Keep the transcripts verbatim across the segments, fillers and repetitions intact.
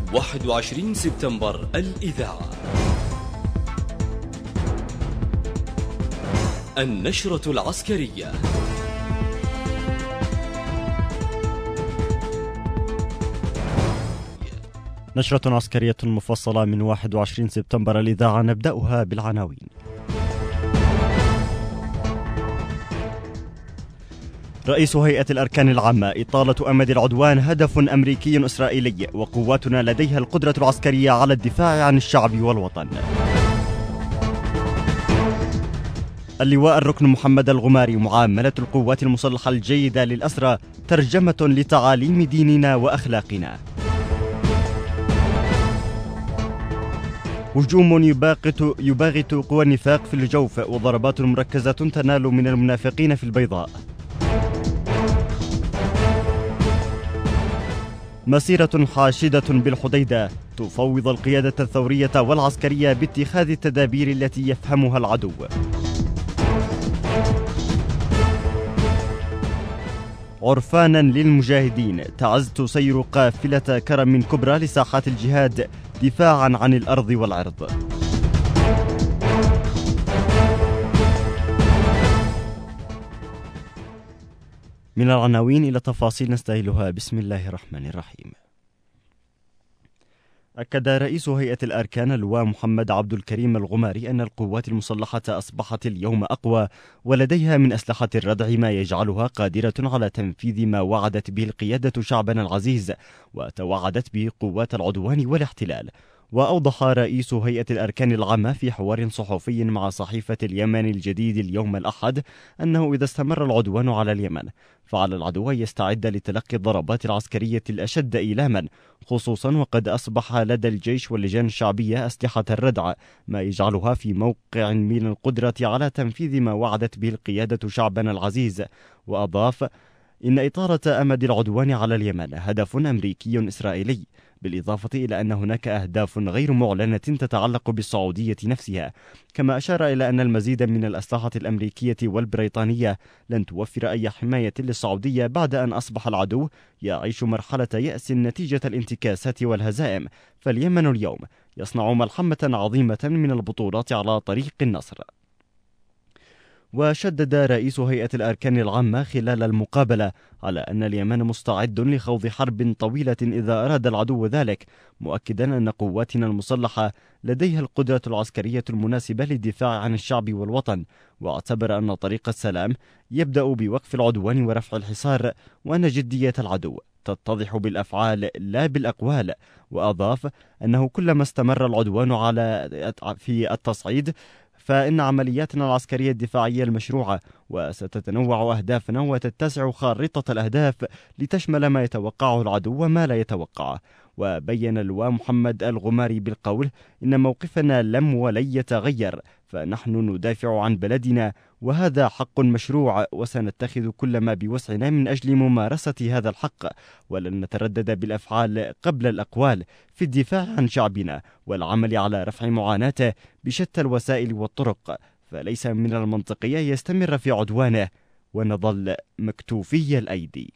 واحد وعشرين سبتمبر الإذاعة. النشرة العسكرية. نشرة عسكرية مفصلة من واحد وعشرين سبتمبر الإذاعة، نبدأها بالعناوين. رئيس هيئة الأركان العامة: إطالة أمد العدوان هدف أمريكي إسرائيلي، وقواتنا لديها القدرة العسكرية على الدفاع عن الشعب والوطن. اللواء الركن محمد الغماري: معاملة القوات المسلحة الجيدة للأسرى ترجمة لتعاليم ديننا وأخلاقنا. هجوم يباغت يباغت قوى النفاق في الجوف، وضربات مركزة تنال من المنافقين في البيضاء. مسيرة حاشدة بالحديدة تفوض القيادة الثورية والعسكرية باتخاذ التدابير التي يفهمها العدو. عرفانا للمجاهدين: تعز تسير قافلة كرم كبرى لساحات الجهاد دفاعا عن الأرض والعرض. من العناوين إلى تفاصيل نستهلها. بسم الله الرحمن الرحيم. أكد رئيس هيئة الأركان اللواء محمد عبد الكريم الغماري أن القوات المسلحة أصبحت اليوم أقوى، ولديها من أسلحة الردع ما يجعلها قادرة على تنفيذ ما وعدت به القيادة شعبنا العزيز وتوعدت به قوات العدوان والاحتلال. وأوضح رئيس هيئة الأركان العامة في حوار صحفي مع صحيفة اليمن الجديد اليوم الأحد أنه إذا استمر العدوان على اليمن فعلى العدو يستعد لتلقي الضربات العسكرية الأشد إيلاما، خصوصا وقد أصبح لدى الجيش واللجان الشعبية أسلحة الردع ما يجعلها في موقع من القدرة على تنفيذ ما وعدت به القيادة شعبنا العزيز. وأضاف: إن إطالة أمد العدوان على اليمن هدف أمريكي إسرائيلي، بالإضافة إلى أن هناك أهداف غير معلنة تتعلق بالسعودية نفسها. كما أشار إلى أن المزيد من الأسلحة الأمريكية والبريطانية لن توفر أي حماية للسعودية بعد أن أصبح العدو يعيش مرحلة يأس نتيجة الانتكاسات والهزائم، فاليمن اليوم يصنع ملحمة عظيمة من البطولات على طريق النصر. وشدد رئيس هيئة الأركان العامة خلال المقابلة على أن اليمن مستعد لخوض حرب طويلة إذا أراد العدو ذلك، مؤكدا أن قواتنا المسلحة لديها القدرة العسكرية المناسبة للدفاع عن الشعب والوطن. واعتبر أن طريق السلام يبدأ بوقف العدوان ورفع الحصار، وأن جدية العدو تتضح بالأفعال لا بالأقوال. وأضاف أنه كلما استمر العدوان على في التصعيد فإن عملياتنا العسكرية الدفاعية المشروعة وستتنوع أهدافنا وتتسع خارطة الأهداف لتشمل ما يتوقعه العدو وما لا يتوقعه. وبين اللواء محمد الغماري بالقول: إن موقفنا لم ولن يتغير، فنحن ندافع عن بلدنا وهذا حق مشروع، وسنتخذ كل ما بوسعنا من أجل ممارسة هذا الحق، ولن نتردد بالأفعال قبل الأقوال في الدفاع عن شعبنا والعمل على رفع معاناته بشتى الوسائل والطرق. فليس من المنطقي يستمر في عدوانه ونظل مكتوفي الأيدي.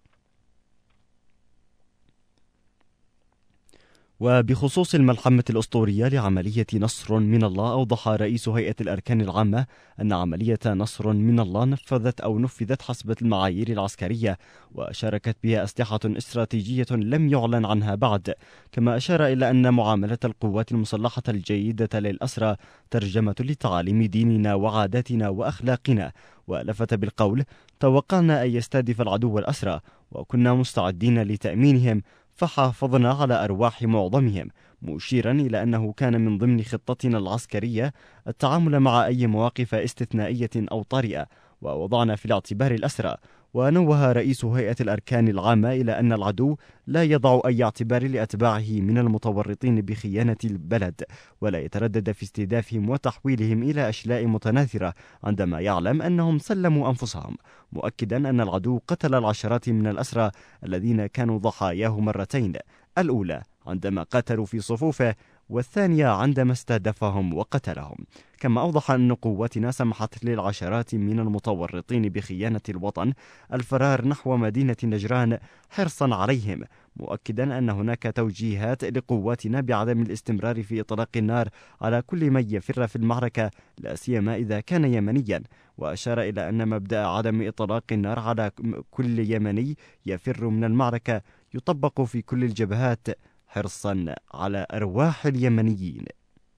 وبخصوص الملحمة الأسطورية لعملية نصر من الله، أوضح رئيس هيئة الأركان العامة أن عملية نصر من الله نفذت أو نفذت حسب المعايير العسكرية، وشاركت بها أسلحة استراتيجية لم يعلن عنها بعد. كما أشار إلى أن معاملة القوات المسلحة الجيدة للأسرى ترجمة لتعاليم ديننا وعاداتنا وأخلاقنا. ولفت بالقول: توقعنا أن يستهدف العدو الأسرى وكنا مستعدين لتأمينهم، فحافظنا على أرواح معظمهم، مشيرا إلى أنه كان من ضمن خطتنا العسكرية التعامل مع أي مواقف استثنائية أو طارئة، ووضعنا في الاعتبار الأسرى. ونوه رئيس هيئة الأركان العامة إلى أن العدو لا يضع أي اعتبار لأتباعه من المتورطين بخيانة البلد، ولا يتردد في استهدافهم وتحويلهم إلى أشلاء متناثرة عندما يعلم أنهم سلموا أنفسهم، مؤكدا أن العدو قتل العشرات من الأسرى الذين كانوا ضحاياه مرتين: الأولى عندما قاتلوا في صفوفه، والثانية عندما استهدفهم وقتلهم. كما أوضح أن قواتنا سمحت للعشرات من المتورطين بخيانة الوطن الفرار نحو مدينة نجران حرصا عليهم، مؤكدا أن هناك توجيهات لقواتنا بعدم الاستمرار في إطلاق النار على كل من يفر في المعركة، لا سيما إذا كان يمنيا. وأشار إلى أن مبدأ عدم إطلاق النار على كل يمني يفر من المعركة يطبق في كل الجبهات حرصا على أرواح اليمنيين.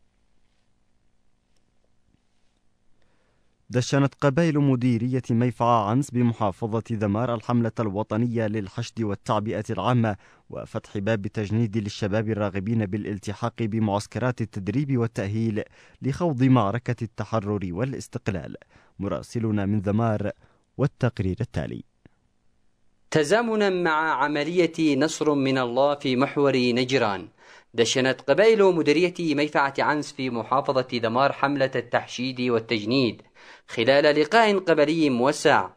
دشنت قبائل مديرية ميفعة عنس بمحافظة ذمار الحملة الوطنية للحشد والتعبئة العامة وفتح باب تجنيد للشباب الراغبين بالالتحاق بمعسكرات التدريب والتأهيل لخوض معركة التحرر والاستقلال. مراسلنا من ذمار والتقرير التالي. تزامنا مع عملية نصر من الله في محور نجران، دشنت قبائل مديرية ميفعة عنس في محافظة ذمار حملة التحشيد والتجنيد خلال لقاء قبلي موسع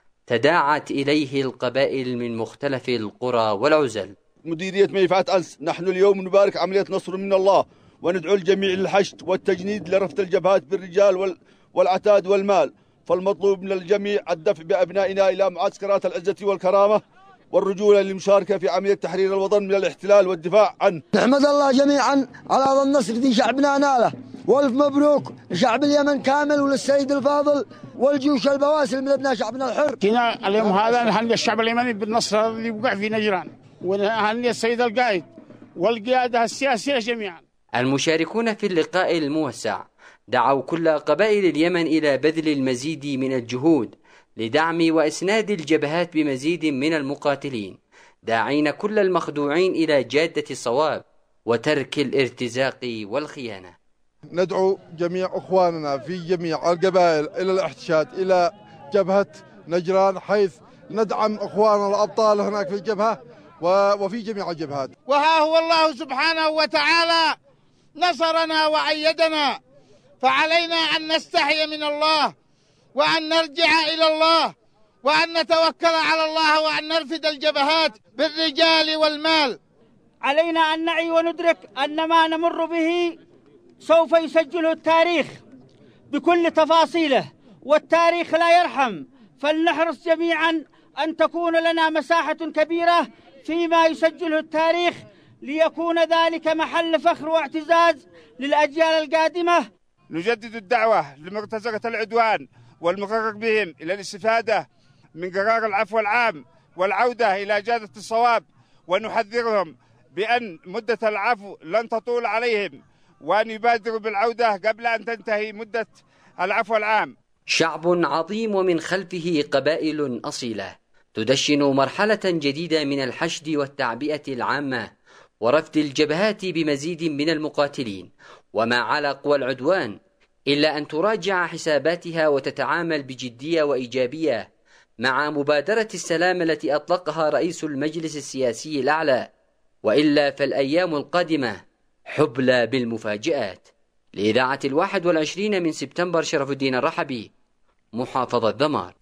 تداعت إليه القبائل من مختلف القرى والعزل. مديرية ميفعة عنس، نحن اليوم نبارك عملية نصر من الله وندعو الجميع للحشد والتجنيد لرفع الجبهات بالرجال والعتاد والمال، فالمطلوب من الجميع الدفع بأبنائنا إلى معسكرات العزة والكرامة والرجولة للمشاركة في عملية تحرير الوطن من الاحتلال والدفاع عنه. نحمد الله جميعا على هذا النصر دي شعبنا ناله، والف مبروك لشعب اليمن كامل وللسيد الفاضل والجيوش البواسل من ابناء شعبنا الحر. هنا اليوم هذا نهني الشعب اليمني بالنصر الذي وقع في نجران، ونهني السيد القائد والقيادة السياسية جميعا. المشاركون في اللقاء الموسع دعوا كل قبائل اليمن إلى بذل المزيد من الجهود لدعم وإسناد الجبهات بمزيد من المقاتلين، داعين كل المخدوعين إلى جادة الصواب وترك الارتزاق والخيانة. ندعو جميع أخواننا في جميع القبائل إلى الاحتشاد إلى جبهة نجران، حيث ندعم أخواننا الأبطال هناك في الجبهة وفي جميع الجبهات. وها هو الله سبحانه وتعالى نصرنا وأيدنا، فعلينا أن نستحي من الله وأن نرجع إلى الله وأن نتوكل على الله وأن نرفد الجبهات بالرجال والمال. علينا أن نعي وندرك أن ما نمر به سوف يسجله التاريخ بكل تفاصيله، والتاريخ لا يرحم، فلنحرص جميعا أن تكون لنا مساحة كبيرة فيما يسجله التاريخ ليكون ذلك محل فخر واعتزاز للأجيال القادمة. نجدد الدعوة لمرتزقة العدوان والمغرق بهم إلى الاستفادة من قرار العفو العام والعودة إلى جادة الصواب، ونحذرهم بأن مدة العفو لن تطول عليهم وأن يبادروا بالعودة قبل أن تنتهي مدة العفو العام. شعب عظيم ومن خلفه قبائل أصيلة تدشن مرحلة جديدة من الحشد والتعبئة العامة ورفد الجبهات بمزيد من المقاتلين، وما على قوى العدوان إلا أن تراجع حساباتها وتتعامل بجدية وإيجابية مع مبادرة السلام التي أطلقها رئيس المجلس السياسي الأعلى، وإلا فالأيام القادمة حبلى بالمفاجآت. لإذاعة الواحد والعشرين من سبتمبر، شرف الدين الرحبي، محافظة ذمار.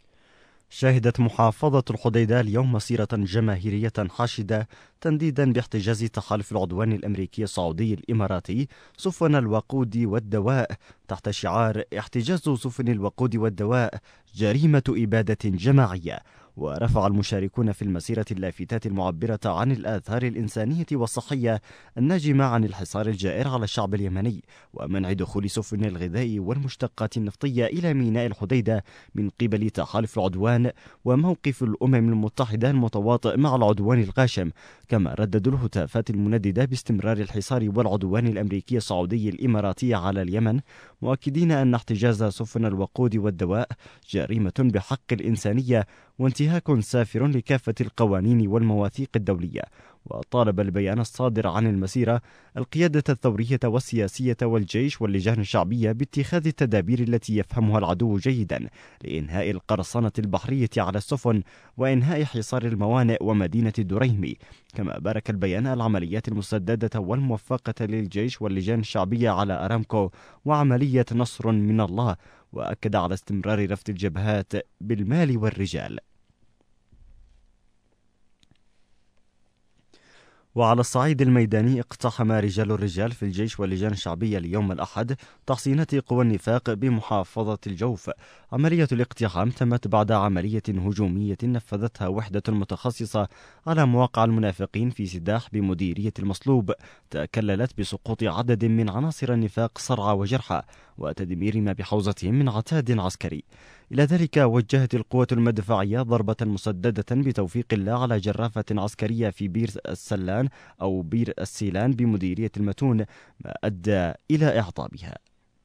شهدت محافظة الحديدة اليوم مسيرة جماهيرية حاشدة تنديدا باحتجاز تحالف العدوان الأمريكي السعودي الإماراتي سفن الوقود والدواء تحت شعار احتجاز سفن الوقود والدواء جريمة إبادة جماعية. ورفع المشاركون في المسيرة اللافتات المعبرة عن الآثار الإنسانية والصحية الناجمة عن الحصار الجائر على الشعب اليمني ومنع دخول سفن الغذاء والمشتقات النفطية إلى ميناء الحديدة من قبل تحالف العدوان، وموقف الأمم المتحدة المتواطئ مع العدوان الغاشم. كما رددوا الهتافات المنددة باستمرار الحصار والعدوان الأمريكي السعودي الإماراتي على اليمن، مؤكدين أن احتجاز سفن الوقود والدواء جريمة بحق الإنسانية وانتهاك سافر لكافة القوانين والمواثيق الدولية. وطالب البيان الصادر عن المسيرة القيادة الثورية والسياسية والجيش واللجان الشعبية باتخاذ التدابير التي يفهمها العدو جيدا لإنهاء القرصنة البحرية على السفن وإنهاء حصار الموانئ ومدينة دريمي. كما بارك البيان العمليات المسددة والموفقة للجيش واللجان الشعبية على أرامكو وعملية نصر من الله، وأكد على استمرار رفض الجبهات بالمال والرجال. وعلى الصعيد الميداني اقتحم رجال الرجال في الجيش واللجان الشعبية اليوم الأحد تحصينات قوى النفاق بمحافظة الجوف. عملية الاقتحام تمت بعد عملية هجومية نفذتها وحدة متخصصة على مواقع المنافقين في سداح بمديرية المصلوب، تكللت بسقوط عدد من عناصر النفاق صرعى وجرحى وتدمير ما بحوزتهم من عتاد عسكري. إلى ذلك وجهت القوة المدفعية ضربة مسددة بتوفيق الله على جرافة عسكرية في بير السلان أو بير السيلان بمديرية المتون، ما أدى إلى إعطابها.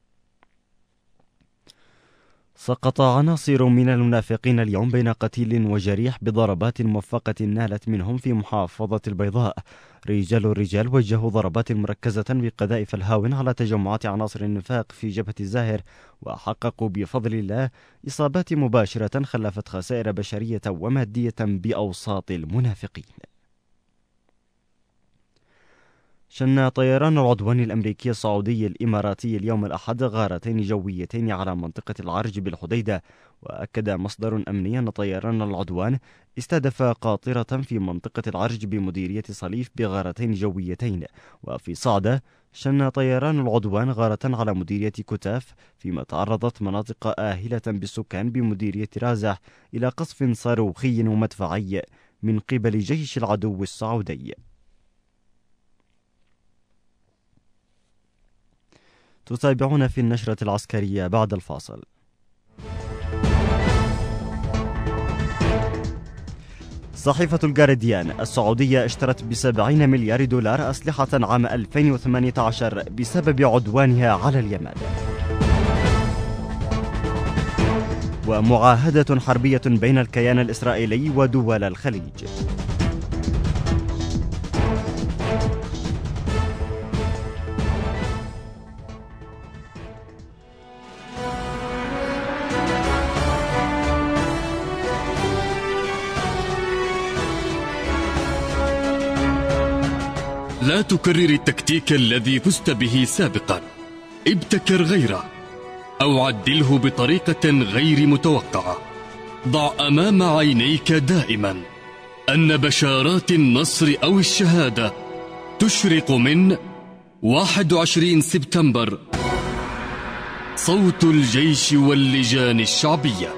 سقط عناصر من المنافقين اليوم بين قتيل وجريح بضربات موفقة نالت منهم في محافظة البيضاء. رجال الرجال وجهوا ضربات مركزة بقذائف الهاون على تجمعات عناصر النفاق في جبهة الزاهر، وحققوا بفضل الله إصابات مباشرة خلفت خسائر بشرية ومادية بأوساط المنافقين. شن طيران العدوان الأمريكي السعودي الإماراتي اليوم الأحد غارتين جويتين على منطقة العرج بالحديدة، وأكد مصدر أمني أن طيران العدوان استهدف قاطرة في منطقة العرج بمديرية صليف بغارتين جويتين. وفي صعدة شن طيران العدوان غارة على مديرية كتاف، فيما تعرضت مناطق آهلة بالسكان بمديرية رازح إلى قصف صاروخي ومدفعي من قبل جيش العدو السعودي. تتابعون في النشرة العسكرية بعد الفاصل. صحيفة الجارديان السعودية اشترت بسبعين مليار دولار أسلحة عام ألفين وثمانية عشر بسبب عدوانها على اليمن. ومعاهدة حربية بين الكيان الإسرائيلي ودول الخليج. لا تكرر التكتيك الذي فزت به سابقا، ابتكر غيره أو عدله بطريقة غير متوقعة. ضع أمام عينيك دائما أن بشارات النصر أو الشهادة تشرق من واحد وعشرين سبتمبر. صوت الجيش واللجان الشعبية.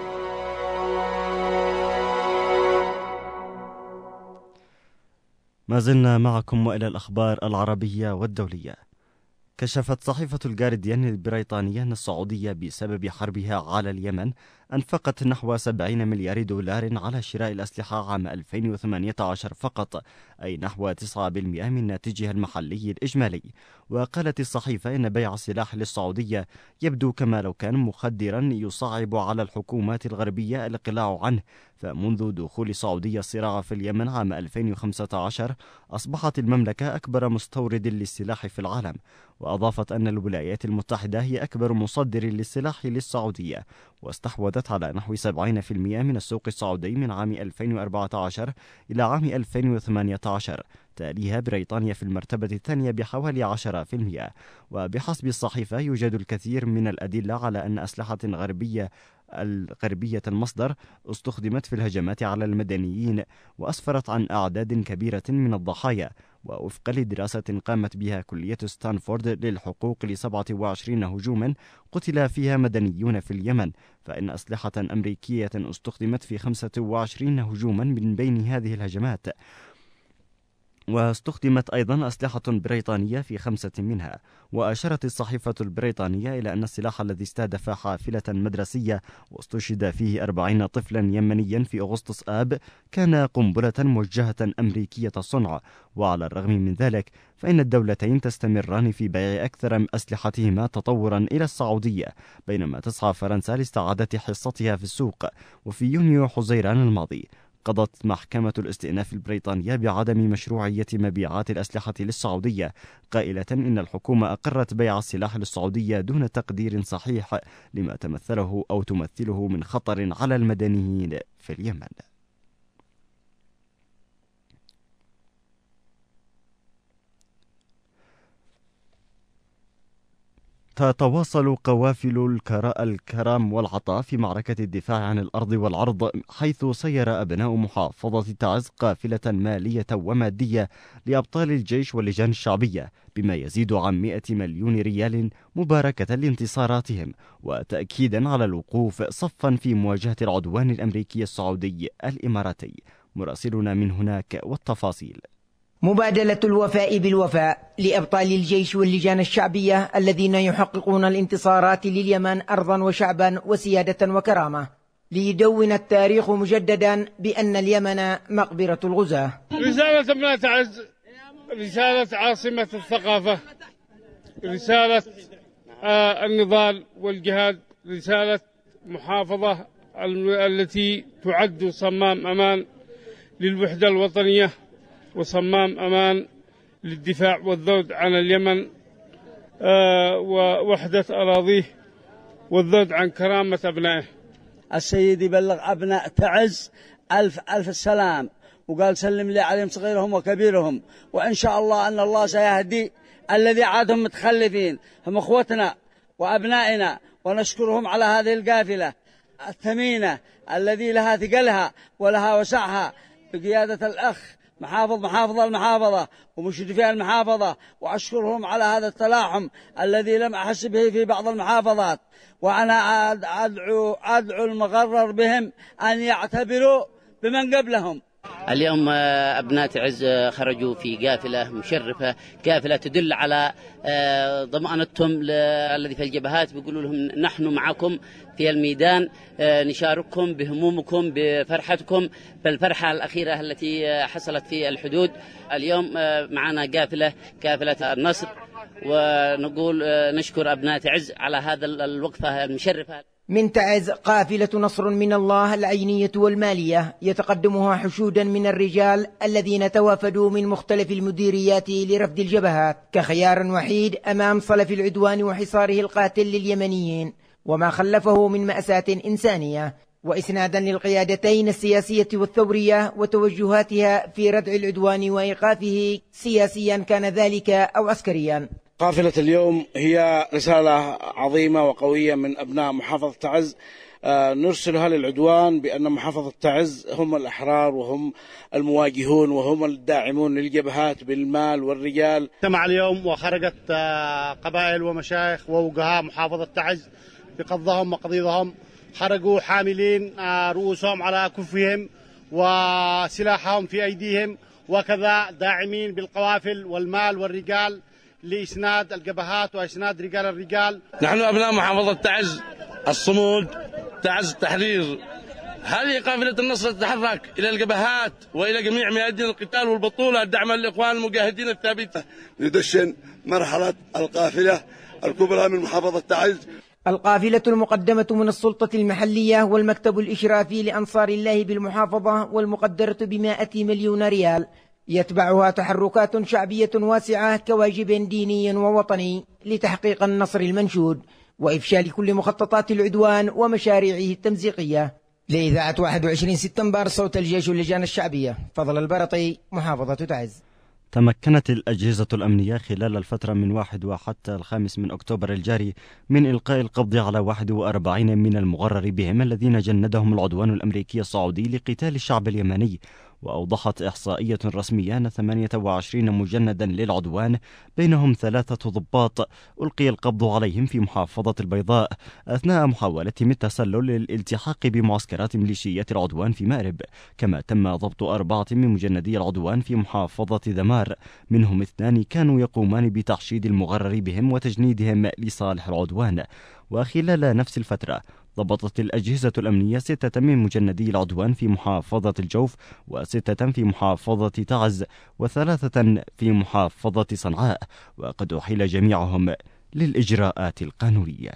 ما زلنا معكم وإلى الأخبار العربية والدولية. كشفت صحيفة الجارديان البريطانية أن السعودية بسبب حربها على اليمن أنفقت نحو سبعين مليار دولار على شراء الأسلحة عام ألفين وثمانية عشر فقط، أي نحو تسعة بالمئة من ناتجها المحلي الإجمالي. وقالت الصحيفة إن بيع السلاح للسعودية يبدو كما لو كان مخدرا يصعب على الحكومات الغربية الاقلاع عنه، فمنذ دخول السعودية الصراع في اليمن عام ألفين وخمسة عشر أصبحت المملكة أكبر مستورد للسلاح في العالم. وأضافت أن الولايات المتحدة هي أكبر مصدر للسلاح للسعودية، واستحوذت على نحو سبعين بالمئة من السوق السعودي من عام ألفين وأربعة عشر إلى عام ألفين وثمانية عشر، تاليها بريطانيا في المرتبة الثانية بحوالي عشرة بالمئة. وبحسب الصحيفة يوجد الكثير من الأدلة على أن أسلحة غربية الغربية المصدر استخدمت في الهجمات على المدنيين، وأسفرت عن أعداد كبيرة من الضحايا. ووفقا لدراسة قامت بها كلية ستانفورد للحقوق لسبعة وعشرين هجوما قتل فيها مدنيون في اليمن، فإن أسلحة أمريكية استخدمت في خمسة وعشرين هجوما من بين هذه الهجمات، واستخدمت أيضا أسلحة بريطانية في خمسة منها. وأشارت الصحيفة البريطانية إلى أن السلاح الذي استهدف حافلة مدرسية واستشهد فيه أربعين طفلا يمنيا في أغسطس آب كان قنبلة موجهة أمريكية الصنع. وعلى الرغم من ذلك فإن الدولتين تستمران في بيع أكثر أسلحتهما تطورا إلى السعودية، بينما تسعى فرنسا لاستعادة حصتها في السوق. وفي يونيو حزيران الماضي قضت محكمة الاستئناف البريطانية بعدم مشروعية مبيعات الأسلحة للسعودية، قائلة إن الحكومة أقرت بيع السلاح للسعودية دون تقدير صحيح لما تمثله أو تمثله من خطر على المدنيين في اليمن. تتواصل قوافل الكرم والعطاء في معركة الدفاع عن الأرض والعرض، حيث سير أبناء محافظة تعز قافلة مالية ومادية لأبطال الجيش واللجان الشعبية بما يزيد عن مئة مليون ريال مباركة لانتصاراتهم، وتأكيدا على الوقوف صفا في مواجهة العدوان الأمريكي السعودي الإماراتي. مراسلنا من هناك والتفاصيل. مبادلة الوفاء بالوفاء لأبطال الجيش واللجان الشعبية الذين يحققون الانتصارات لليمن أرضا وشعبا وسيادة وكرامة، ليدون التاريخ مجددا بأن اليمن مقبرة الغزاة. رسالة ابناء تعز، رسالة عاصمة الثقافة، رسالة آه النضال والجهاد، رسالة محافظة التي تعد صمام أمان للوحدة الوطنية وصمام أمان للدفاع والذود عن اليمن آه ووحدة أراضيه والذود عن كرامة أبنائه. السيد يبلغ أبناء تعز ألف ألف السلام، وقال سلم لي عليهم صغيرهم وكبيرهم، وإن شاء الله أن الله سيهدي الذي عادهم متخلفين، هم أخوتنا وأبنائنا، ونشكرهم على هذه القافلة الثمينة الذي لها ثقلها ولها وسعها بقيادة الأخ محافظ محافظة المحافظة ومشرفي المحافظة، وأشكرهم على هذا التلاحم الذي لم أحس به في بعض المحافظات، وأنا أدعو, أدعو المغرر بهم أن يعتبروا بمن قبلهم. اليوم أبناء تعز خرجوا في قافلة مشرفة، قافلة تدل على ضمانتهم الذي في الجبهات، بيقولوا لهم نحن معكم في الميدان، نشارككم بهمومكم بفرحتكم بالفرحة الأخيرة التي حصلت في الحدود. اليوم معنا قافلة قافلة النصر، ونقول نشكر أبناء تعز على هذا الوقفة المشرفة. من تعز قافلة نصر من الله العينية والمالية، يتقدمها حشودا من الرجال الذين توافدوا من مختلف المديريات لرفض الجبهات كخيار وحيد أمام صلف العدوان وحصاره القاتل لليمنيين وما خلفه من مأساة إنسانية، وإسنادا للقيادتين السياسية والثورية وتوجهاتها في ردع العدوان وإيقافه سياسيا كان ذلك أو عسكريا. قافلة اليوم هي رسالة عظيمة وقوية من أبناء محافظة تعز نرسلها للعدوان بأن محافظة تعز هم الأحرار وهم المواجهون وهم الداعمون للجبهات بالمال والرجال. اجتمع اليوم وخرجت قبائل ومشايخ ووجهاء محافظة تعز بقضهم وقضيضهم، خرجوا حاملين رؤوسهم على كفهم وسلاحهم في أيديهم، وكذا داعمين بالقوافل والمال والرجال لإسناد الجبهات وإسناد رجال الرجال. نحن أبناء محافظة تعز الصمود، تعز التحرير، هذه قافلة النصر تتحرك إلى الجبهات وإلى جميع ميادين القتال والبطولة دعما للإخوان المجاهدين الثابتة. ندشن مرحلة القافلة الكبرى من محافظة تعز. القافلة المقدمة من السلطة المحلية والمكتب الإشرافي لأنصار الله بالمحافظة والمقدرة بمائة مليون ريال، يتبعها تحركات شعبية واسعة كواجب ديني ووطني لتحقيق النصر المنشود وإفشال كل مخططات العدوان ومشاريعه التمزيقية. لإذاعة واحد وعشرين سبتمبر صوت الجيش واللجان الشعبية، فضل البرطي، محافظة تعز. تمكنت الأجهزة الأمنية خلال الفترة من واحد وحتى الخامس من أكتوبر الجاري من إلقاء القبض على واحد وأربعين من المغرر بهم الذين جندهم العدوان الأمريكي السعودي لقتال الشعب اليمني. وأوضحت إحصائية رسمية أن ثمانية وعشرين مجندا للعدوان بينهم ثلاثة ضباط ألقي القبض عليهم في محافظة البيضاء أثناء محاولتهم التسلل للالتحاق بمعسكرات ميليشيات العدوان في مأرب. كما تم ضبط أربعة من مجندي العدوان في محافظة دمار، منهم اثنان كانوا يقومان بتحشيد المغرر بهم وتجنيدهم لصالح العدوان. وخلال نفس الفترة ضبطت الأجهزة الأمنية ستة من مجندي العدوان في محافظة الجوف، وستة في محافظة تعز، وثلاثة في محافظة صنعاء، وقد أحيل جميعهم للإجراءات القانونية.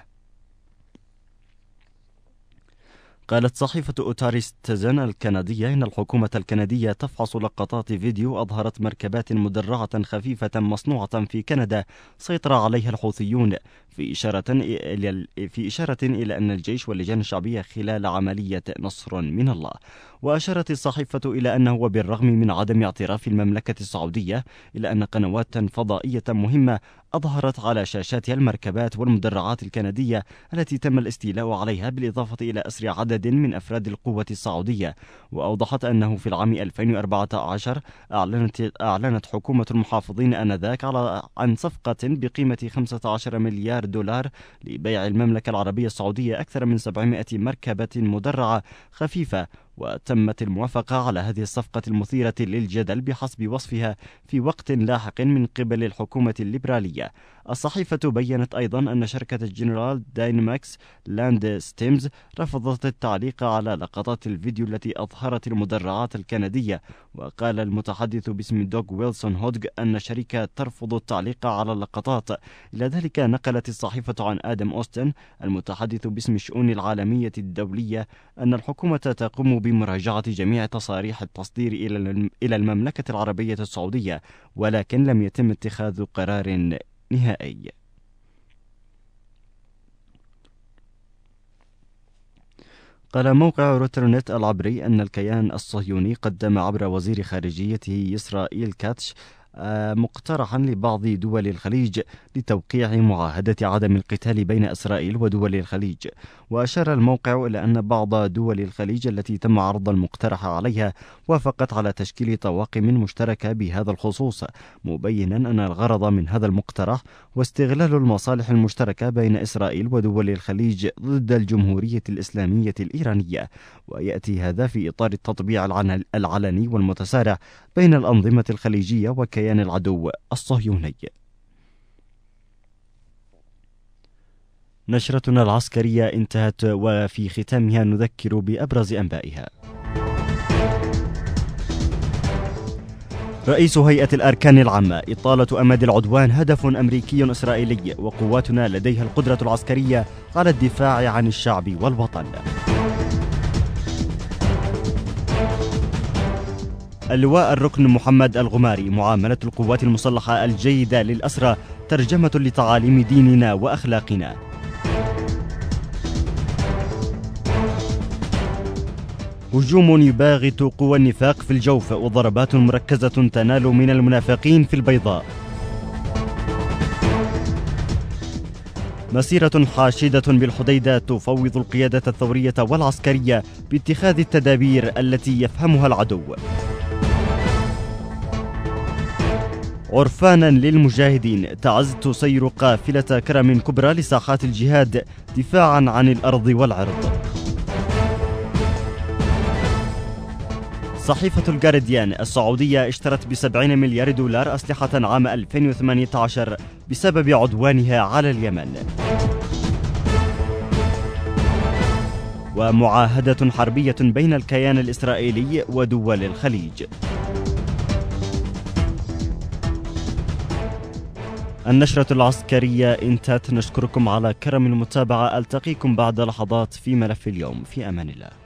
قالت صحيفة أوتاري ستيزن الكندية إن الحكومة الكندية تفحص لقطات فيديو أظهرت مركبات مدرعة خفيفة مصنوعة في كندا سيطر عليها الحوثيون، في إشارة إلى في إشارة إلى أن الجيش واللجان الشعبية خلال عملية نصر من الله. وأشارت الصحيفة إلى أنه وبالرغم من عدم اعتراف المملكة السعودية إلى أن قنوات فضائية مهمة أظهرت على شاشاتها المركبات والمدرعات الكندية التي تم الاستيلاء عليها، بالإضافة إلى أسر عدد من أفراد القوة السعودية. وأوضحت أنه في العام ألفين وأربعة عشر أعلنت, أعلنت حكومة المحافظين آنذاك على عن صفقة بقيمة خمسة عشر مليار دولار لبيع المملكة العربية السعودية أكثر من سبعمائة مركبة مدرعة خفيفة، وتمت الموافقة على هذه الصفقة المثيرة للجدل بحسب وصفها في وقت لاحق من قبل الحكومة الليبرالية. الصحيفة بيّنت أيضا أن شركة جنرال داينامكس لاند ستيمز رفضت التعليق على لقطات الفيديو التي أظهرت المدرعات الكندية. وقال المتحدث باسم دوغ ويلسون هودغ أن الشركة ترفض التعليق على اللقطات. إلى ذلك نقلت الصحيفة عن آدم أوستن المتحدث باسم الشؤون العالمية الدولية أن الحكومة تقوم بمراجعة جميع تصاريح التصدير إلى المملكة العربية السعودية، ولكن لم يتم اتخاذ قرار نهائي. قال موقع روترنت العبري أن الكيان الصهيوني قدم عبر وزير خارجيته إسرائيل كاتش مقترحا لبعض دول الخليج لتوقيع معاهدة عدم القتال بين إسرائيل ودول الخليج. وأشار الموقع إلى أن بعض دول الخليج التي تم عرض المقترح عليها وافقت على تشكيل طواقم مشتركة بهذا الخصوص، مبينا أن الغرض من هذا المقترح هو استغلال المصالح المشتركة بين إسرائيل ودول الخليج ضد الجمهورية الإسلامية الإيرانية. ويأتي هذا في إطار التطبيع العلني والمتسارع بين الأنظمة الخليجية وكيان العدو الصهيوني. نشرتنا العسكرية انتهت، وفي ختامها نذكر بأبرز أنبائها. رئيس هيئة الأركان العامة: إطالة أمد العدوان هدف أمريكي إسرائيلي، وقواتنا لديها القدرة العسكرية على الدفاع عن الشعب والوطن. اللواء الركن محمد الغماري: معاملة القوات المسلحة الجيدة للأسرى ترجمة لتعاليم ديننا وأخلاقنا. هجوم يباغت قوى النفاق في الجوف، وضربات مركزة تنال من المنافقين في البيضاء. مسيرة حاشدة بالحديدة تفوض القيادة الثورية والعسكرية باتخاذ التدابير التي يفهمها العدو. عرفانا للمجاهدين: تعز تسير قافلة كرم كبرى لساحات الجهاد دفاعا عن الأرض والعرض. صحيفة الجارديان: السعودية اشترت بسبعين مليار دولار أسلحة عام ألفين وثمانية عشر بسبب عدوانها على اليمن. ومعاهدة حربية بين الكيان الإسرائيلي ودول الخليج. النشرة العسكرية انتهت. نشكركم على كرم المتابعة. ألتقيكم بعد لحظات في ملف اليوم. في أمان الله.